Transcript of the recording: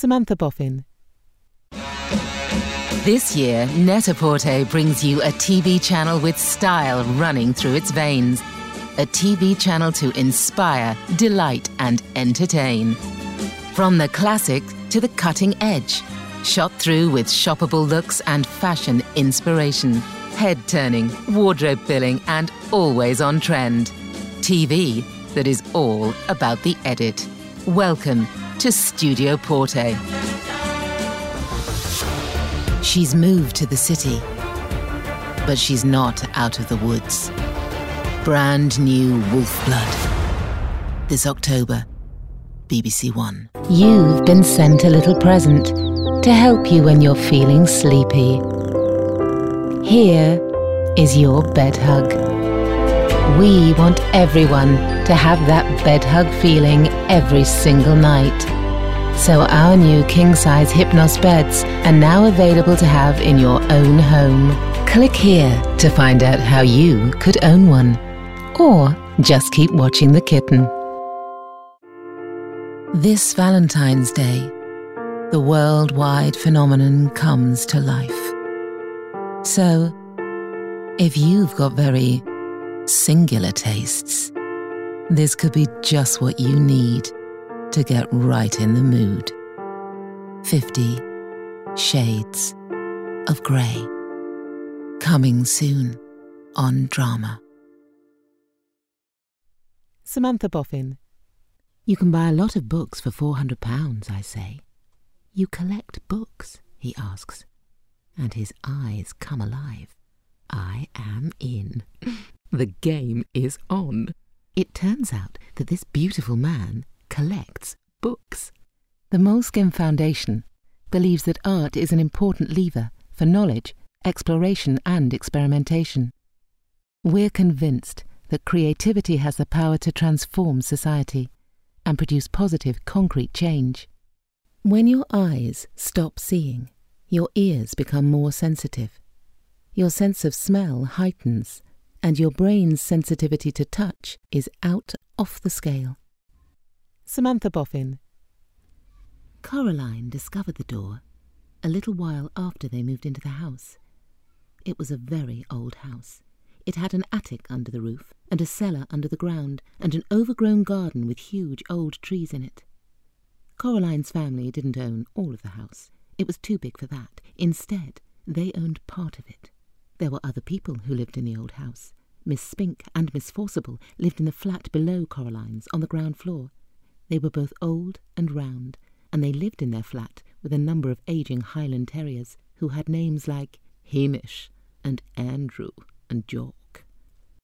Samantha Boffin. This year, Net-a-Porter brings you a TV channel with style running through its veins. A TV channel to inspire, delight and entertain. From the classic to the cutting edge. Shot through with shoppable looks and fashion inspiration. Head-turning, wardrobe-filling and always on trend. TV that is all about the edit. Welcome to Studio Porter. She's moved to the city, but she's not out of the woods. Brand new Wolf Blood. This October, BBC One. You've been sent a little present to help you when you're feeling sleepy. Here is your bed hug. We want everyone to have that bed hug feeling every single night. So our new king-size Hypnos beds are now available to have in your own home. Click here to find out how you could own one. Or just keep watching the kitten. This Valentine's Day, the worldwide phenomenon comes to life. So, if you've got very singular tastes, this could be just what you need to get right in the mood. 50 Shades of Grey. Coming soon on Drama. Samantha Boffin. You can buy a lot of books for £400, I say. You collect books, he asks, and his eyes come alive. I am in. The game is on. It turns out that this beautiful man collects books. The Moleskine Foundation believes that art is an important lever for knowledge, exploration and experimentation. We're convinced that creativity has the power to transform society and produce positive, concrete change. When your eyes stop seeing, your ears become more sensitive. Your sense of smell heightens, and your brain's sensitivity to touch is out off the scale. Samantha Boffin. Coraline discovered the door a little while after they moved into the house. It was a very old house. It had an attic under the roof and a cellar under the ground and an overgrown garden with huge old trees in it. Coraline's family didn't own all of the house. It was too big for that. Instead, they owned part of it. There were other people who lived in the old house. Miss Spink and Miss Forcible lived in the flat below Coraline's on the ground floor. They were both old and round, and they lived in their flat with a number of ageing Highland terriers who had names like Hamish and Andrew and George.